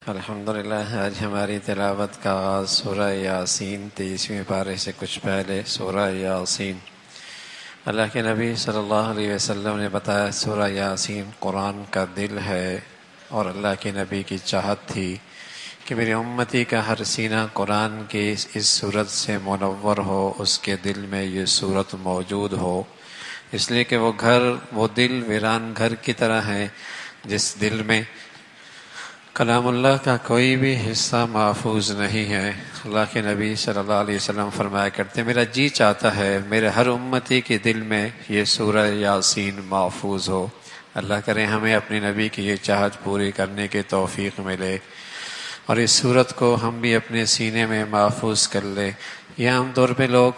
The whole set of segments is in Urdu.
الحمدللہ آج ہماری تلاوت کا آغاز سورہ یاسین 23ویں پارے سے کچھ پہلے سورہ یاسین۔ اللہ کے نبی صلی اللہ علیہ وسلم نے بتایا سورہ یاسین قرآن کا دل ہے، اور اللہ کے نبی کی چاہت تھی کہ میری امتی کا ہر سینہ قرآن کی اس صورت سے منور ہو، اس کے دل میں یہ صورت موجود ہو، اس لیے کہ وہ دل ویران گھر کی طرح ہے جس دل میں کلام اللہ کا کوئی بھی حصہ محفوظ نہیں ہے۔ اللہ کے نبی صلی اللہ علیہ وسلم فرمایا کرتے میرا جی چاہتا ہے میرے ہر امتی کے دل میں یہ سورہ یاسین محفوظ ہو۔ اللہ کرے ہمیں اپنے نبی کی یہ چاہت پوری کرنے کی توفیق ملے اور اس صورت کو ہم بھی اپنے سینے میں محفوظ کر لیں۔ یہ عام طور پہ لوگ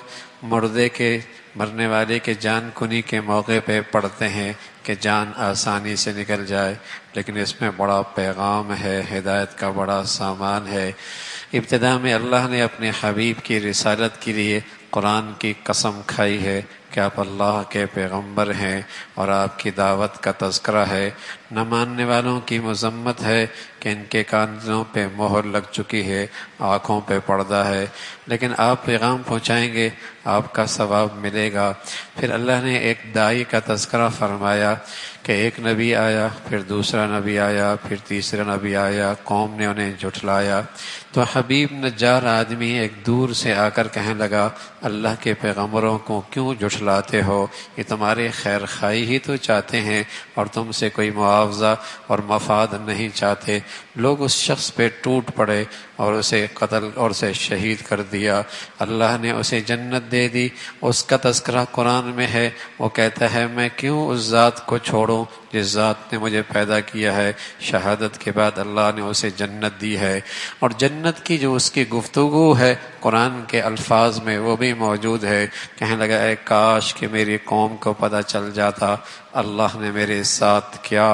مرنے والے کے جان کنی کے موقع پہ پڑھتے ہیں کہ جان آسانی سے نکل جائے، لیکن اس میں بڑا پیغام ہے، ہدایت کا بڑا سامان ہے۔ ابتدا میں اللہ نے اپنے حبیب کی رسالت کے لیے قرآن کی قسم کھائی ہے کہ آپ اللہ کے پیغمبر ہیں اور آپ کی دعوت کا تذکرہ ہے۔ نہ ماننے والوں کی مذمت ہے کہ ان کے کانوں پہ مہر لگ چکی ہے، آنکھوں پہ پردہ ہے، لیکن آپ پیغام پہنچائیں گے، آپ کا ثواب ملے گا۔ پھر اللہ نے ایک داعی کا تذکرہ فرمایا کہ ایک نبی آیا، پھر دوسرا نبی آیا، پھر تیسرا نبی آیا، قوم نے انہیں جھٹلایا، تو حبیب نجار آدمی ایک دور سے آ کر کہنے لگا اللہ کے پیغمبروں کو کیوں جھٹلاتے ہو؟ یہ تمہارے خیر خواہی ہی تو چاہتے ہیں اور تم سے کوئی معاوضہ اور مفاد نہیں چاہتے۔ لوگ اس شخص پہ ٹوٹ پڑے اور اسے قتل اور اسے شہید کر دیا۔ اللہ نے اسے جنت دے دی، اس کا تذکرہ قرآن میں ہے۔ وہ کہتا ہے میں کیوں اس ذات کو چھوڑوں جس ذات نے مجھے پیدا کیا ہے۔ شہادت کے بعد اللہ نے اسے جنت دی ہے، اور جنت کی جو اس کی گفتگو ہے قرآن کے الفاظ میں وہ بھی موجود ہے۔ کہنے لگا اے کاش کہ میری قوم کو پتہ چل جاتا اللہ نے میرے ساتھ کیا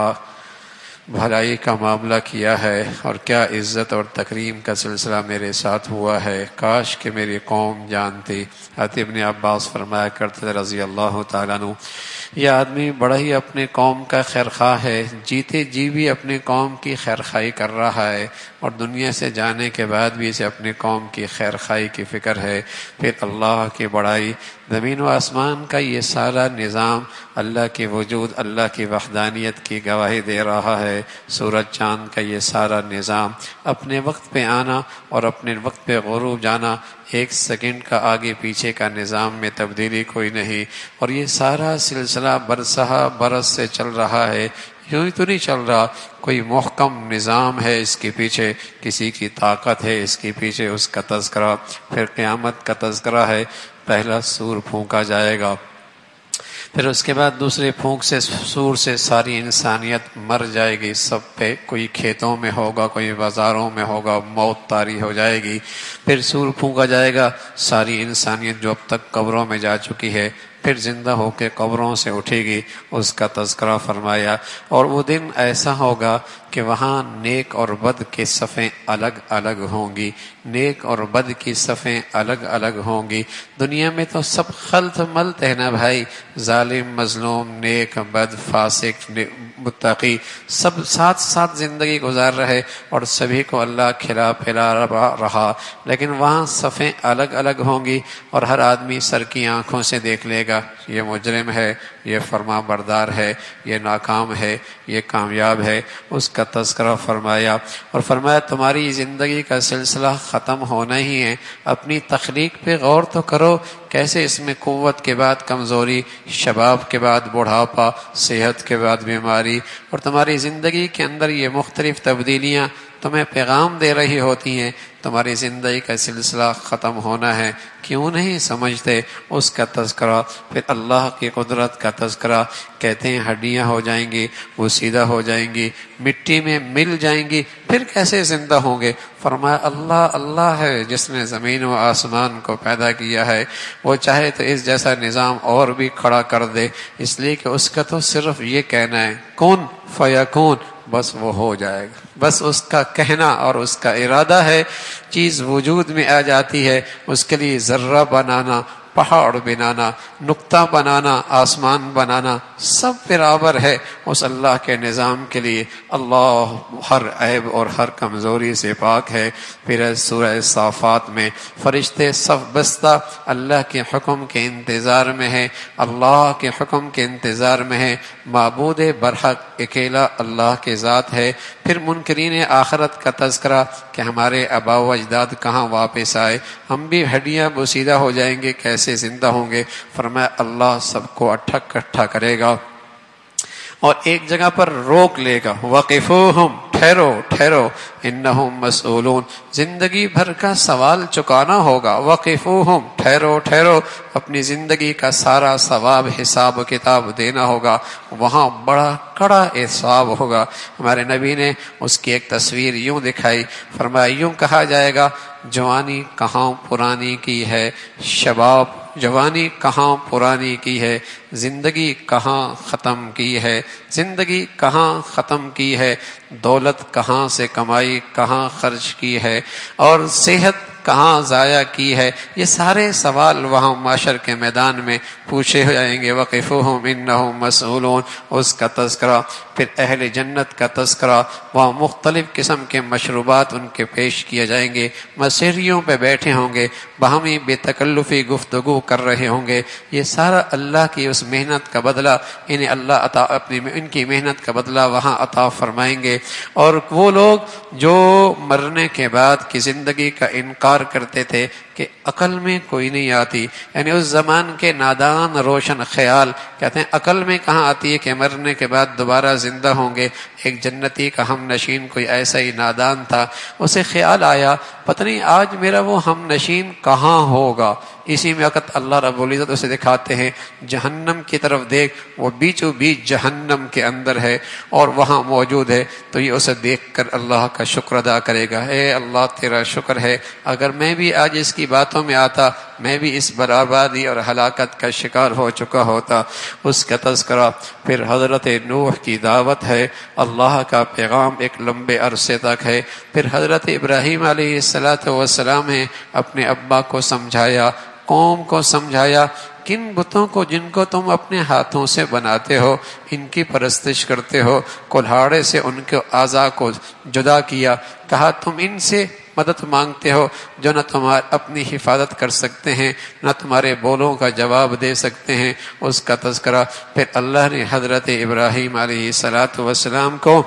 بھلائی کا معاملہ کیا ہے اور کیا عزت اور تکریم کا سلسلہ میرے ساتھ ہوا ہے، کاش کہ میری قوم جانتی۔ حضرت ابن عباس فرمایا کرتے تھے رضی اللہ تعالیٰ عنہ، یہ آدمی بڑا ہی اپنے قوم کا خیرخواہ ہے، جیتے جی بھی اپنے قوم کی خیرخواہی کر رہا ہے، اور دنیا سے جانے کے بعد بھی اسے اپنے قوم کی خیرخواہی کی فکر ہے۔ پھر اللہ کی بڑائی، زمین و آسمان کا یہ سارا نظام اللہ کے وجود، اللہ کی وحدانیت کی گواہی دے رہا ہے۔ سورج چاند کا یہ سارا نظام، اپنے وقت پہ آنا اور اپنے وقت پہ غروب جانا، ایک سیکنڈ کا آگے پیچھے کا نظام میں تبدیلی کوئی نہیں، اور یہ سارا سلسلہ برسہ برس سے چل رہا ہے۔ یوں ہی تو نہیں چل رہا، کوئی محکم نظام ہے اس کے پیچھے، کسی کی طاقت ہے اس کے پیچھے، اس کا تذکرہ۔ پھر قیامت کا تذکرہ ہے، پہلا سور پھونکا جائے گا، پھر اس کے بعد دوسرے پھونک سے سور سے ساری انسانیت مر جائے گی، سب پہ، کوئی کھیتوں میں ہوگا، کوئی بازاروں میں ہوگا، موت طاری ہو جائے گی۔ پھر سور پھونکا جائے گا، ساری انسانیت جو اب تک قبروں میں جا چکی ہے پھر زندہ ہو کے قبروں سے اٹھے گی، اس کا تذکرہ فرمایا۔ اور وہ دن ایسا ہوگا کہ وہاں نیک اور بد کی صفیں الگ الگ ہوں گی، نیک اور بد کی صفیں الگ الگ ہوں گی۔ دنیا میں تو سب خلط ملط ہے نا بھائی، ظالم مظلوم، نیک بد، فاسق متقی، سب ساتھ ساتھ زندگی گزار رہے اور سبھی کو اللہ کھلا پلا رہا، لیکن وہاں صفیں الگ الگ ہوں گی، اور ہر آدمی سر کی آنکھوں سے دیکھ لے گا یہ مجرم ہے، یہ فرما بردار ہے، یہ ناکام ہے، یہ کامیاب ہے۔ اس کا تذکرہ فرمایا، اور فرمایا تمہاری زندگی کا سلسلہ ختم ہونا ہی ہے، اپنی تخلیق پہ غور تو کرو، کیسے اس میں قوت کے بعد کمزوری، شباب کے بعد بڑھاپا، صحت کے بعد بیماری، اور تمہاری زندگی کے اندر یہ مختلف تبدیلیاں تمہیں پیغام دے رہی ہوتی ہیں۔ تمہاری زندگی کا سلسلہ ختم ہونا ہے، کیوں نہیں سمجھتے؟ اس کا تذکرہ، پھر اللہ کی قدرت کا تذکرہ۔ کہتے ہیں ہڈیاں ہو جائیں گی، وہ سیدھا ہو جائیں گی، مٹی میں مل جائیں گی، پھر کیسے زندہ ہوں گے؟ فرمایا اللہ اللہ ہے جس نے زمین و آسمان کو پیدا کیا ہے، وہ چاہے تو اس جیسا نظام اور بھی کھڑا کر دے، اس لیے کہ اس کا تو صرف یہ کہنا ہے کن فیکون، بس وہ ہو جائے گا، بس اس کا کہنا اور اس کا ارادہ ہے، چیز وجود میں آ جاتی ہے۔ اس کے لیے ذرہ بنانا پہاڑ بنانا، نقطہ بنانا، آسمان بنانا، سب برابر ہے اس اللہ کے نظام کے لیے۔ اللہ ہر عیب اور ہر کمزوری سے پاک ہے۔ پھر سورہ صافات میں فرشتے صف بستہ اللہ کے حکم کے انتظار میں ہے، اللہ کے حکم کے انتظار میں ہے۔ معبود برحق اکیلا اللہ کے ذات ہے۔ پھر منکرین آخرت کا تذکرہ کہ ہمارے آباء و اجداد کہاں واپس آئے، ہم بھی ہڈیاں بوسیدہ ہو جائیں گے، کیسے زندہ ہوں گے؟ فرمایا اللہ سب کو اکٹھا کرے گا اور ایک جگہ پر روک لے گا۔ وقفوہم، ٹھہرو انہم مسئولون، زندگی بھر کا سوال چکانا ہوگا۔ وقفوہم، ٹھہرو اپنی زندگی کا سارا ثواب حساب و کتاب دینا ہوگا، وہاں بڑا کڑا حساب ہوگا۔ ہمارے نبی نے اس کی ایک تصویر یوں دکھائی، فرمایا یوں کہا جائے گا جوانی کہاں پرانی کی ہے، شباب جوانی کہاں پرانی کی ہے، زندگی کہاں ختم کی ہے، زندگی کہاں ختم کی ہے، دولت کہاں سے کمائی کہاں خرچ کی ہے، اور صحت کہاں ضائع کی ہے۔ یہ سارے سوال وہاں معاشر کے میدان میں پوچھے ہو جائیں گے۔ وقفوہم انہم مسئولون، اس کا تذکرہ۔ پھر اہل جنت کا تذکرہ، وہاں مختلف قسم کے مشروبات ان کے پیش کیے جائیں گے، مسیریوں پہ بیٹھے ہوں گے، باہمی بے تکلفی گفتگو کر رہے ہوں گے۔ یہ سارا اللہ کی اس محنت کا بدلہ انہیں اللہ ان کی محنت کا بدلہ وہاں عطا فرمائیں گے۔ اور وہ لوگ جو مرنے کے بعد کی زندگی کا انکار کرتے تھے کہ عقل میں کوئی نہیں آتی، یعنی اس زمان کے نادان روشن خیال کہتے ہیں عقل میں کہاں آتی ہے کہ مرنے کے بعد دوبارہ زندہ ہوں گے۔ ایک جنتی کا ہم نشین کوئی ایسا ہی نادان تھا، اسے خیال آیا پتہ نہیں آج میرا وہ ہم نشین کہاں ہوگا۔ اسی میں وقت اللہ رب العزت اسے دکھاتے ہیں جہنم کی طرف دیکھ، وہ بیچو بیچ جہنم کے اندر ہے اور وہاں موجود ہے، تو یہ اسے دیکھ کر اللہ کا شکر ادا کرے گا، اے اللہ تیرا شکر ہے، اگر میں بھی آج اس کی باتوں میں آتا میں بھی اس بربادی اور ہلاکت کا شکار ہو چکا ہوتا۔ اس کا تذکرہ۔ پھر حضرت نوح کی دعوت ہے، اللہ کا پیغام ایک لمبے عرصے تک ہے۔ پھر حضرت ابراہیم علیہ السلام نے اپنے ابا کو سمجھایا، قوم کو سمجھایا، کن بتوں کو جن کو تم اپنے ہاتھوں سے بناتے ہو ان کی پرستش کرتے ہو، کلہاڑے سے ان کے اعضاء کو جدا کیا، کہا تم ان سے مدد مانگتے ہو جو نہ تمہاری اپنی حفاظت کر سکتے ہیں نہ تمہارے بولوں کا جواب دے سکتے ہیں۔ اس کا تذکرہ۔ پھر اللہ نے حضرت ابراہیم علیہ السلام کو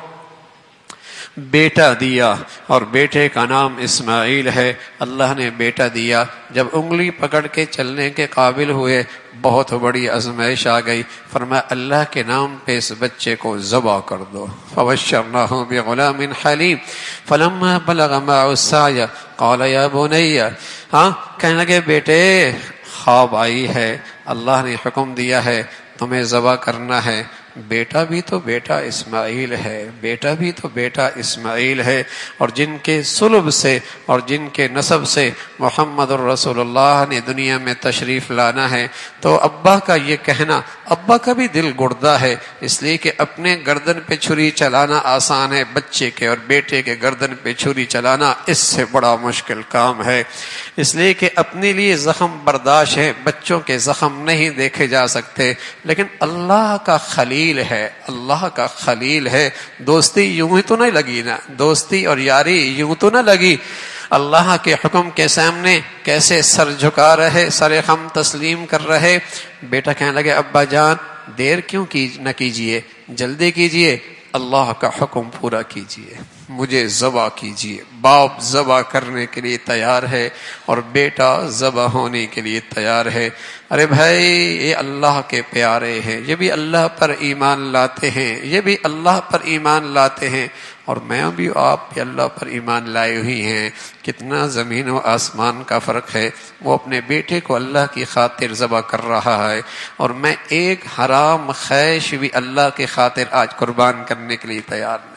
بیٹا دیا اور بیٹے کا نام اسماعیل ہے۔ اللہ نے بیٹا دیا، جب انگلی پکڑ کے چلنے کے قابل ہوئے بہت بڑی آزمائش آ گئی، فرمایا اللہ کے نام پہ اس بچے کو ذبح کر دو۔ فبشرناہ بغلام حلیم فلما بلغ معه السعی قال یا بنی، کہنے لگے بیٹے خواب آئی ہے، اللہ نے حکم دیا ہے تمہیں ذبح کرنا ہے۔ بیٹا بھی تو بیٹا اسماعیل ہے، بیٹا بھی تو بیٹا اسماعیل ہے، اور جن کے صلب سے اور جن کے نسب سے محمد الرسول اللہ نے دنیا میں تشریف لانا ہے، تو ابا کا یہ کہنا، ابا کا بھی دل گڑتا ہے، اس لیے کہ اپنے گردن پہ چھری چلانا آسان ہے، بچے کے اور بیٹے کے گردن پہ چھری چلانا اس سے بڑا مشکل کام ہے، اس لیے کہ اپنے لیے زخم برداشت ہے، بچوں کے زخم نہیں دیکھے جا سکتے، لیکن اللہ کا خلیل ہے، اللہ کا خلیل ہے، دوستی یوں ہی تو نہیں لگی نا، دوستی اور یاری یوں تو نہ لگی۔ اللہ کے حکم کے سامنے کیسے سر جھکا رہے، سر خم تسلیم کر رہے۔ بیٹا کہنے لگے ابا جان دیر کیوں نہ کیجئے، جلدی کیجئے، اللہ کا حکم پورا کیجئے، مجھے ذبح کیجئے۔ باپ ذبح کرنے کے لیے تیار ہے اور بیٹا ذبح ہونے کے لیے تیار ہے۔ ارے بھائی یہ اللہ کے پیارے ہیں، یہ بھی اللہ پر ایمان لاتے ہیں، یہ بھی اللہ پر ایمان لاتے ہیں، اور میں بھی آپ بھی اللہ پر ایمان لائے ہوئی ہیں۔ کتنا زمین و آسمان کا فرق ہے۔ وہ اپنے بیٹے کو اللہ کی خاطر ذبح کر رہا ہے، اور میں ایک حرام خیش بھی اللہ کی خاطر آج قربان کرنے کے لیے تیار نہیں۔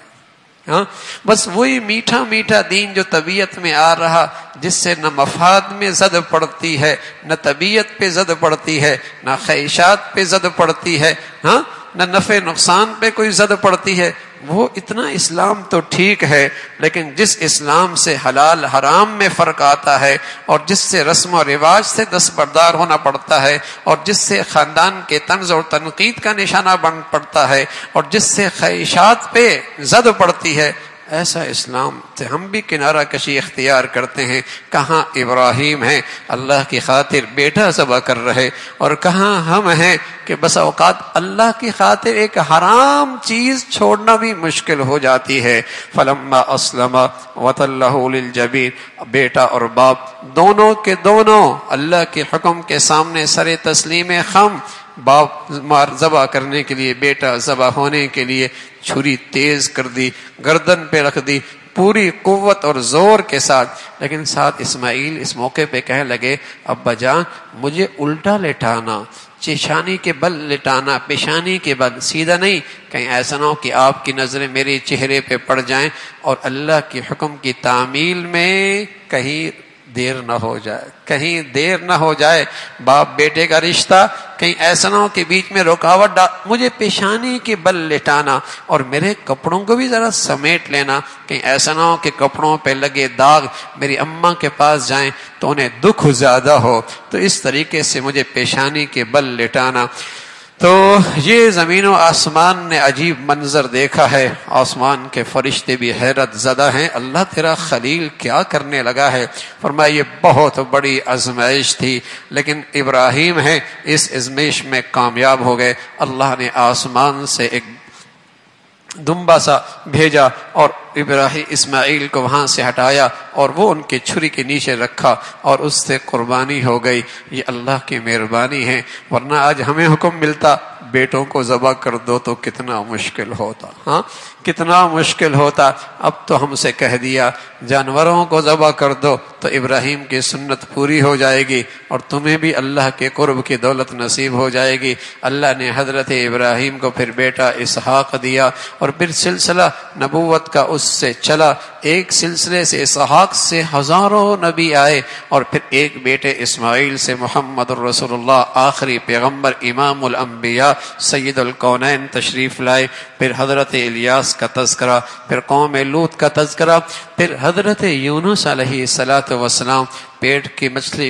بس وہی میٹھا میٹھا دین جو طبیعت میں آ رہا، جس سے نہ مفاد میں زد پڑتی ہے، نہ طبیعت پہ زد پڑتی ہے، نہ خواہشات پہ زد پڑتی ہے، نہ نفع نقصان پہ کوئی زد پڑتی ہے. وہ اتنا اسلام تو ٹھیک ہے، لیکن جس اسلام سے حلال حرام میں فرق آتا ہے، اور جس سے رسم و رواج سے دستبردار ہونا پڑتا ہے، اور جس سے خاندان کے طنز اور تنقید کا نشانہ بن پڑتا ہے، اور جس سے خواہشات پہ زد پڑتی ہے، ایسا اسلام سے ہم بھی کنارہ کشی اختیار کرتے ہیں. کہاں ابراہیم ہیں اللہ کی خاطر بیٹا ذبح کر رہے، اور کہاں ہم ہیں کہ بس اوقات اللہ کی خاطر ایک حرام چیز چھوڑنا بھی مشکل ہو جاتی ہے. فلما اسلم وتلہ للجبین، بیٹا اور باپ دونوں کے دونوں اللہ کے حکم کے سامنے سر تسلیم خم، باپ ذبح کرنے کے لیے، بیٹا ذبح ہونے کے لیے چھری تیز کر دی، گردن پہ رکھ دی پوری قوت اور زور کے ساتھ. لیکن ساتھ اسماعیل اس موقع پہ کہنے لگے ابا جان مجھے الٹا لٹانا، چشانی کے بل لٹانا، پیشانی کے بل، سیدھا نہیں، کہیں ایسا نہ ہو کہ آپ کی نظریں میرے چہرے پہ پڑ جائیں اور اللہ کے حکم کی تعمیل میں کہیں دیر نہ ہو جائے، کہیں دیر نہ ہو جائے. باپ بیٹے کا رشتہ کہیں ایسا نہ ہو کہ بیچ میں رکاوٹ مجھے پیشانی کے بل لٹانا اور میرے کپڑوں کو بھی ذرا سمیٹ لینا، کہیں ایسا نہ ہو کہ کپڑوں پہ لگے داغ میری اماں کے پاس جائیں تو انہیں دکھ زیادہ ہو، تو اس طریقے سے مجھے پیشانی کے بل لٹانا. تو یہ زمین و آسمان نے عجیب منظر دیکھا ہے، آسمان کے فرشتے بھی حیرت زدہ ہیں، اللہ تیرا خلیل کیا کرنے لگا ہے. فرمایا یہ بہت بڑی آزمائش تھی، لیکن ابراہیم ہیں اس آزمائش میں کامیاب ہو گئے. اللہ نے آسمان سے ایک دمبا سا بھیجا اور ابراہیم اسماعیل کو وہاں سے ہٹایا اور وہ ان کے چھری کے نیچے رکھا اور اس سے قربانی ہو گئی. یہ اللہ کی مہربانی ہے، ورنہ آج ہمیں حکم ملتا بیٹوں کو ذبح کر دو تو کتنا مشکل ہوتا، ہاں کتنا مشکل ہوتا. اب تو ہم سے کہہ دیا جانوروں کو ذبح کر دو تو ابراہیم کی سنت پوری ہو جائے گی اور تمہیں بھی اللہ کے قرب کی دولت نصیب ہو جائے گی. اللہ نے حضرت ابراہیم کو پھر بیٹا اسحاق دیا اور پھر سلسلہ نبوت کا اس سے چلا. ایک سلسلے سے اسحاق سے ہزاروں نبی آئے اور پھر ایک بیٹے اسماعیل سے محمد الرسول اللہ آخری پیغمبر امام الانبیاء سید الکونین تشریف لائے. پھر حضرت الیاس کا تذکرہ، پھر قوم لوط کا تذکرہ، پھر حضرت یونس علیہ الصلاۃ والسلام پیٹ کی مچھلی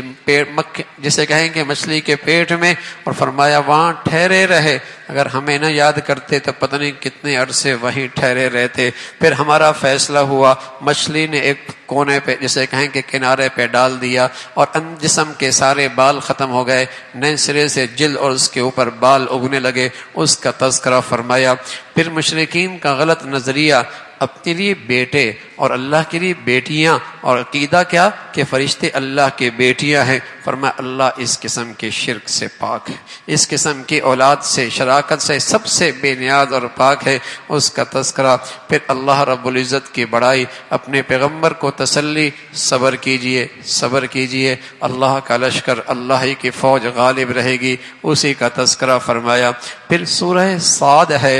جسے کہیں کہ مچھلی کے پیٹ میں، اور فرمایا وہاں ٹھہرے رہے، اگر ہمیں نہ یاد کرتے تو پتہ نہیں کتنے عرصے وہیں ٹھہرے رہتے. پھر ہمارا فیصلہ ہوا، مچھلی نے ایک کونے پہ جسے کہیں کہ کنارے پہ ڈال دیا اور جسم کے سارے بال ختم ہو گئے، نئے سرے سے جلد اور اس کے اوپر بال اگنے لگے، اس کا تذکرہ فرمایا. پھر مشرکین کا غلط نظریہ، اپنے لیے بیٹے اور اللہ کے لیے بیٹیاں، اور عقیدہ کیا کہ فرشتے اللہ کے بیٹیاں ہیں. فرمایا اللہ اس قسم کے شرک سے پاک ہے، اس قسم کی اولاد سے شراکت سے سب سے بے نیاز اور پاک ہے، اس کا تذکرہ. پھر اللہ رب العزت کی بڑائی، اپنے پیغمبر کو تسلی، صبر کیجئے صبر کیجئے، اللہ کا لشکر اللہ ہی کی فوج غالب رہے گی، اسی کا تذکرہ فرمایا. پھر سورہ صاد ہے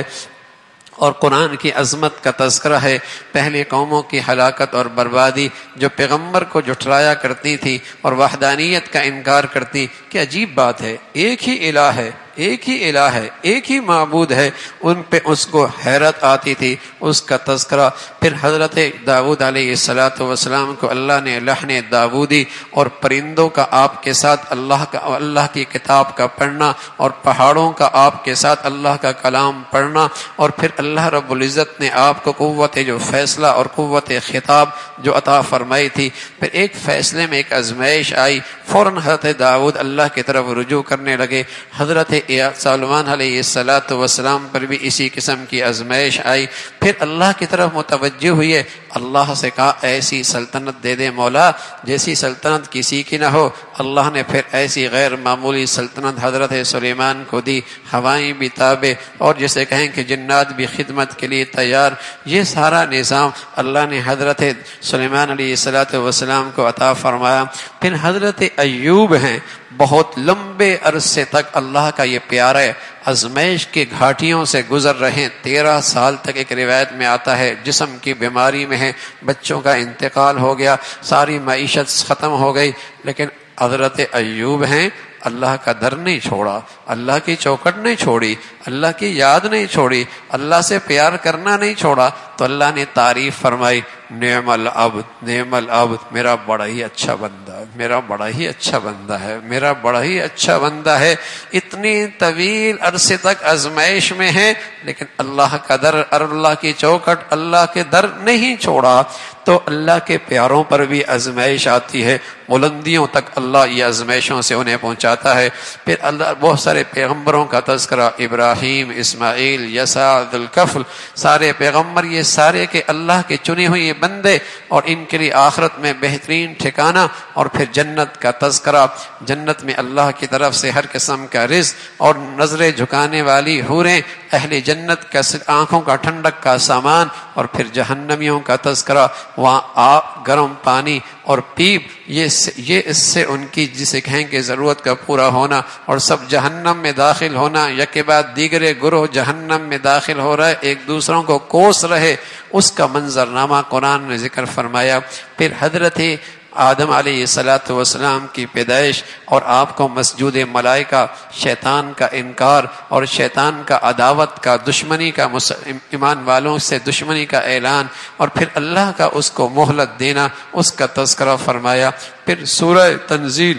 اور قرآن کی عظمت کا تذکرہ ہے. پہلی قوموں کی ہلاکت اور بربادی جو پیغمبر کو جھٹلایا کرتی تھی اور وحدانیت کا انکار کرتی. کہ عجیب بات ہے، ایک ہی الہ ہے، ایک ہی الہ ہے، ایک ہی معبود ہے، ان پہ اس کو حیرت آتی تھی، اس کا تذکرہ. پھر حضرت داؤد علیہ السلام کو اللہ نے لحن داودی اور پرندوں کا آپ کے ساتھ اللہ کی کتاب کا پڑھنا اور پہاڑوں کا آپ کے ساتھ اللہ کا کلام پڑھنا، اور پھر اللہ رب العزت نے آپ کو قوت جو فیصلہ اور قوت خطاب جو عطا فرمائی تھی. پھر ایک فیصلے میں ایک آزمائش آئی، فوراً حضرت داؤد اللہ کی طرف رجوع کرنے لگے. حضرت سلیمان علیہ السلام پر بھی اسی قسم کی آزمائش آئی. پھر اللہ کی طرف متوجہ ہوئے، اللہ سے کہا ایسی سلطنت دے دے مولا جیسی سلطنت کسی کی نہ ہو. اللہ نے پھر ایسی غیر معمولی سلطنت حضرت سلیمان کو دی، ہوائیں بھی تابع اور جسے کہیں کہ جنات بھی خدمت کے لیے تیار. یہ سارا نظام اللہ نے حضرت سلیمان علیہ السلام کو عطا فرمایا. پھر حضرت ایوب ہیں، بہت لمبے عرصے تک اللہ کا یہ پیارا آزمائش کی گھاٹیوں سے گزر رہے. 13 سال تک ایک روایت میں آتا ہے جسم کی بیماری میں ہے، بچوں کا انتقال ہو گیا، ساری معیشت ختم ہو گئی، لیکن حضرت ایوب ہیں اللہ کا در نہیں چھوڑا، اللہ کی چوکٹ نہیں چھوڑی، اللہ کی یاد نہیں چھوڑی، اللہ سے پیار کرنا نہیں چھوڑا، تو اللہ نے تعریف فرمائی، نعم العبد نعم العبد، میرا بڑا ہی اچھا بندہ ہے، میرا بڑا ہی اچھا بندہ ہے، میرا بڑا ہی اچھا بندہ ہے۔ اتنی طویل عرصے تک آزمائش میں ہے لیکن اللہ کا در، اللہ کی چوکٹ، اللہ کے در نہیں چھوڑا۔ تو اللہ کے پیاروں پر بھی آزمائش آتی ہے، بلندیوں تک اللہ یہ آزمائشوں سے انہیں پہنچاتا ہے۔ پھر اللہ بہت سارے پیغمبروں کا تذکرہ، ابراہیم، اسماعیل، یسع، ذوالکفل، سارے پیغمبر یہ سارے کے اللہ کے چنے ہوئے بندے، اور ان کے لیے آخرت میں بہترین ٹھکانہ، اور پھر جنت کا تذکرہ، جنت میں اللہ کی طرف سے ہر قسم کا رزق اور نظریں جھکانے والی حوریں، اہل جنت کا آنکھوں کا ٹھنڈک کا سامان، اور پھر جہنمیوں کا تذکرہ، وہاں آگ، گرم پانی اور پیپ، یہ اس سے ان کی جسے کہیں کہ ضرورت کا پورا ہونا، اور سب جہنم میں داخل ہونا، یک کے بعد دیگرے گروہ جہنم میں داخل ہو رہا ہے، ایک دوسروں کو کوس رہے، اس کا منظرنامہ قرآن نے ذکر فرمایا۔ پھر حضرت آدم علیہ الصلاۃ والسلام کی پیدائش، اور آپ کو مسجود ملائکہ، شیطان کا انکار اور شیطان کا عداوت کا، دشمنی کا، ایمان والوں سے دشمنی کا اعلان، اور پھر اللہ کا اس کو مہلت دینا، اس کا تذکرہ فرمایا۔ پھر سورہ تنزیل،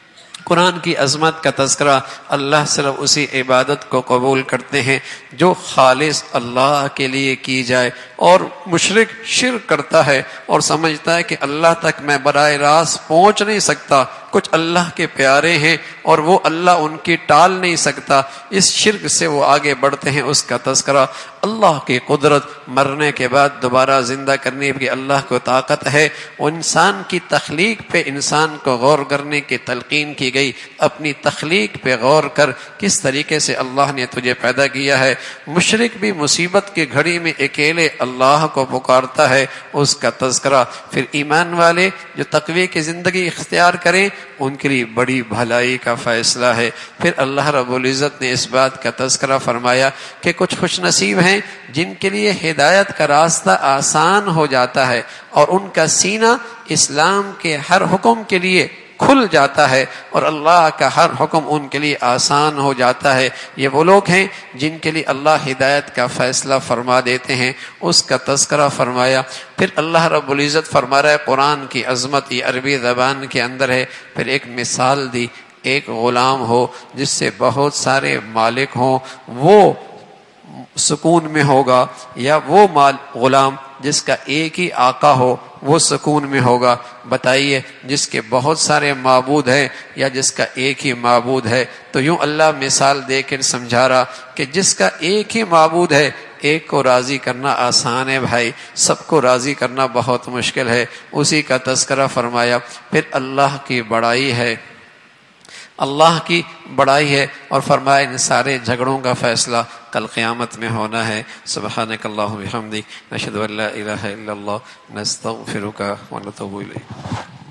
قرآن کی عظمت کا تذکرہ، اللہ صرف اسی عبادت کو قبول کرتے ہیں جو خالص اللہ کے لیے کی جائے، اور مشرک شرک کرتا ہے اور سمجھتا ہے کہ اللہ تک میں براہ راست پہنچ نہیں سکتا، کچھ اللہ کے پیارے ہیں اور وہ اللہ ان کی ٹال نہیں سکتا، اس شرک سے وہ آگے بڑھتے ہیں۔ اس کا تذکرہ، اللہ کی قدرت، مرنے کے بعد دوبارہ زندہ کرنے کی اللہ کو طاقت ہے، وہ انسان کی تخلیق پہ انسان کو غور کرنے کی تلقین کی گئی، اپنی تخلیق پہ غور کر، کس طریقے سے اللہ نے تجھے پیدا کیا ہے۔ مشرک بھی مصیبت کی گھڑی میں اکیلے اللہ کو پکارتا ہے، اس کا تذکرہ۔ پھر ایمان والے جو تقوی کی زندگی اختیار کریں ان کے لیے بڑی بھلائی کا فیصلہ ہے۔ پھر اللہ رب العزت نے اس بات کا تذکرہ فرمایا کہ کچھ خوش نصیب ہیں جن کے لیے ہدایت کا راستہ آسان ہو جاتا ہے، اور ان کا سینہ اسلام کے ہر حکم کے لیے کھل جاتا ہے، اور اللہ کا ہر حکم ان کے لیے آسان ہو جاتا ہے۔ یہ وہ لوگ ہیں جن کے لیے اللہ ہدایت کا فیصلہ فرما دیتے ہیں، اس کا تذکرہ فرمایا۔ پھر اللہ رب العزت فرما رہا ہے، قرآن کی عظمت یہ عربی زبان کے اندر ہے۔ پھر ایک مثال دی، ایک غلام ہو جس سے بہت سارے مالک ہوں، وہ سکون میں ہوگا، یا وہ غلام جس کا ایک ہی آقا ہو وہ سکون میں ہوگا؟ بتائیے، جس کے بہت سارے معبود ہیں یا جس کا ایک ہی معبود ہے؟ تو یوں اللہ مثال دے کر سمجھا رہا کہ جس کا ایک ہی معبود ہے، ایک کو راضی کرنا آسان ہے بھائی، سب کو راضی کرنا بہت مشکل ہے، اسی کا تذکرہ فرمایا۔ پھر اللہ کی بڑائی ہے، اللہ کی بڑائی ہے، اور فرمایا ان سارے جھگڑوں کا فیصلہ کل قیامت میں ہونا ہے۔ سبحانک اللہم بحمدک، نشہد ان لا الہ الا اللہ، نستغفرک ونتوب الیک۔